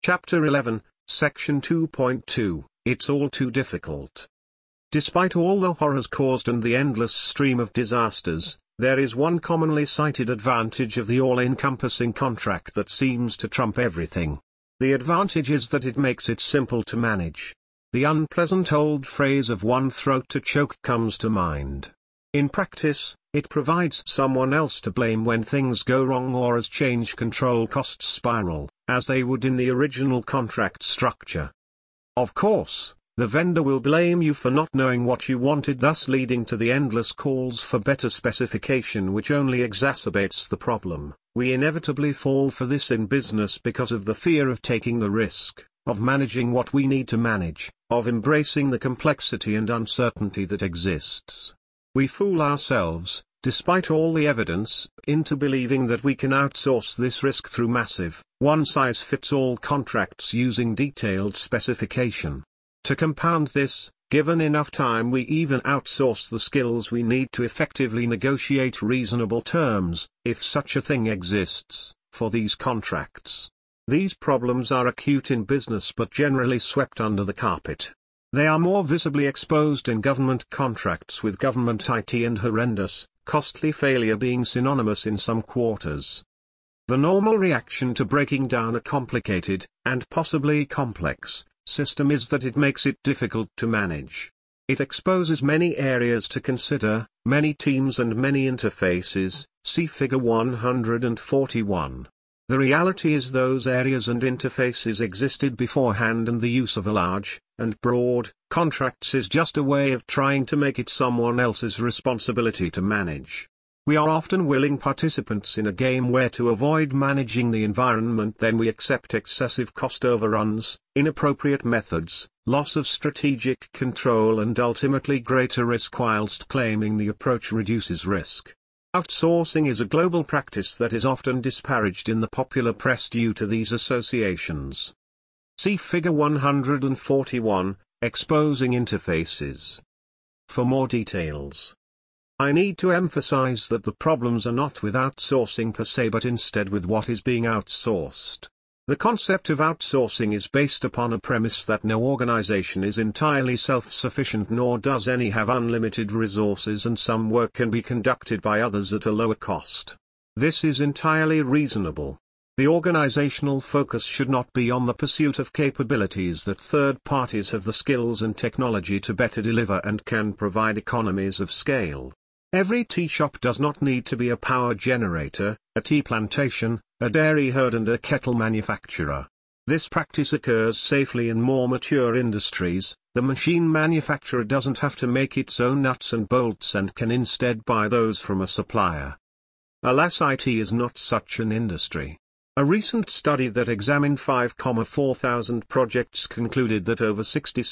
Chapter 11, Section 2.2, It's all too difficult. Despite all the horrors caused and the endless stream of disasters, there is one commonly cited advantage of the all-encompassing contract that seems to trump everything. The advantage is that it makes it simple to manage. The unpleasant old phrase of one throat to choke comes to mind. In practice, it provides someone else to blame when things go wrong or as change control costs spiral, as they would in the original contract structure. Of course, the vendor will blame you for not knowing what you wanted, thus leading to the endless calls for better specification, which only exacerbates the problem. We inevitably fall for this in business because of the fear of taking the risk, of managing what we need to manage, of embracing the complexity and uncertainty that exists. We fool ourselves, despite all the evidence, into believing that we can outsource this risk through massive, one-size-fits-all contracts using detailed specification. To compound this, given enough time, we even outsource the skills we need to effectively negotiate reasonable terms, if such a thing exists, for these contracts. These problems are acute in business but generally swept under the carpet. They are more visibly exposed in government contracts, with government IT and horrendous, costly failure being synonymous in some quarters. The normal reaction to breaking down a complicated, and possibly complex, system is that it makes it difficult to manage. It exposes many areas to consider, many teams and many interfaces, see Figure 141. The reality is those areas and interfaces existed beforehand, and the use of a large, and broad, contracts is just a way of trying to make it someone else's responsibility to manage. We are often willing participants in a game where, to avoid managing the environment, then we accept excessive cost overruns, inappropriate methods, loss of strategic control and ultimately greater risk, whilst claiming the approach reduces risk. Outsourcing is a global practice that is often disparaged in the popular press due to these associations. See Figure 141, Exposing Interfaces. For more details. I need to emphasize that the problems are not with outsourcing per se, but instead with what is being outsourced. The concept of outsourcing is based upon a premise that no organization is entirely self-sufficient, nor does any have unlimited resources, and some work can be conducted by others at a lower cost. This is entirely reasonable. The organizational focus should not be on the pursuit of capabilities that third parties have the skills and technology to better deliver and can provide economies of scale. Every tea shop does not need to be a power generator, a tea plantation, a dairy herd and a kettle manufacturer. This practice occurs safely in more mature industries. The machine manufacturer doesn't have to make its own nuts and bolts and can instead buy those from a supplier. Alas, IT is not such an industry. A recent study that examined 5,400 projects concluded that over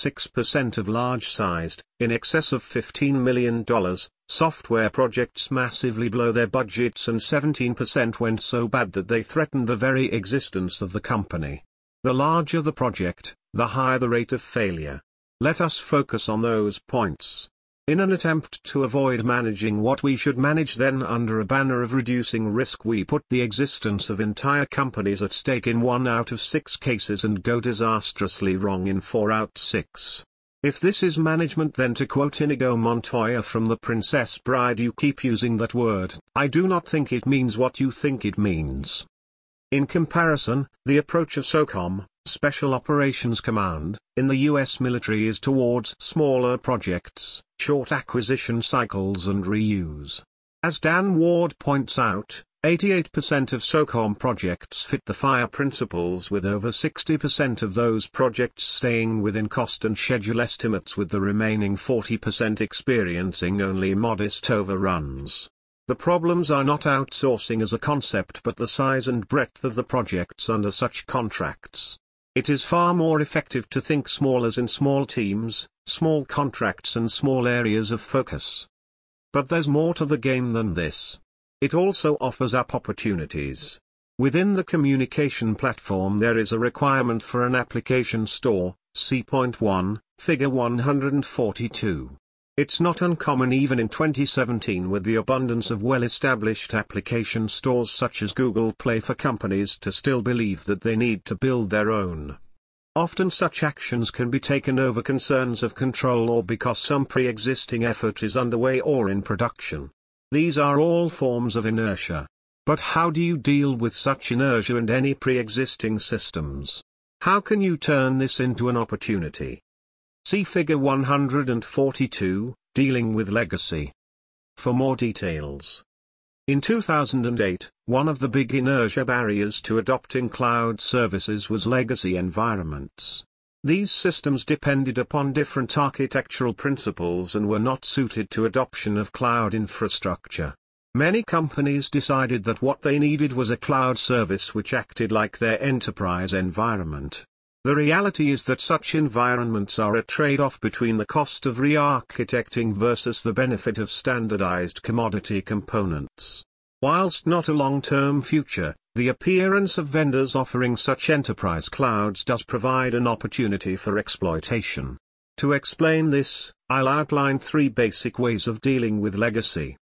66% of large-sized, in excess of $15 million, software projects massively blow their budgets, and 17% went so bad that they threatened the very existence of the company. The larger the project, the higher the rate of failure. Let us focus on those points. In an attempt to avoid managing what we should manage, then under a banner of reducing risk, we put the existence of entire companies at stake in 1 out of 6 cases and go disastrously wrong in 4 out of 6. If this is management, then to quote Inigo Montoya from The Princess Bride, you keep using that word, I do not think it means what you think it means. In comparison, the approach of SOCOM, Special Operations Command, in the U.S. military is towards smaller projects, short acquisition cycles and reuse. As Dan Ward points out, 88% of SOCOM projects fit the FIRE principles, with over 60% of those projects staying within cost and schedule estimates, with the remaining 40% experiencing only modest overruns. The problems are not outsourcing as a concept, but the size and breadth of the projects under such contracts. It is far more effective to think small, as in small teams, small contracts and small areas of focus. But there's more to the game than this. It also offers up opportunities. Within the communication platform there is a requirement for an application store, see point 1, Figure 142. It's not uncommon even in 2017 with the abundance of well-established application stores such as Google Play for companies to still believe that they need to build their own. Often such actions can be taken over concerns of control or because some pre-existing effort is underway or in production. These are all forms of inertia. But how do you deal with such inertia and any pre-existing systems? How can you turn this into an opportunity? See Figure 142, Dealing with Legacy, for more details. In 2008, one of the big inertia barriers to adopting cloud services was legacy environments. These systems depended upon different architectural principles and were not suited to adoption of cloud infrastructure. Many companies decided that what they needed was a cloud service which acted like their enterprise environment. The reality is that such environments are a trade-off between the cost of re-architecting versus the benefit of standardized commodity components. Whilst not a long-term future, the appearance of vendors offering such enterprise clouds does provide an opportunity for exploitation. To explain this, I'll outline 3 basic ways of dealing with legacy.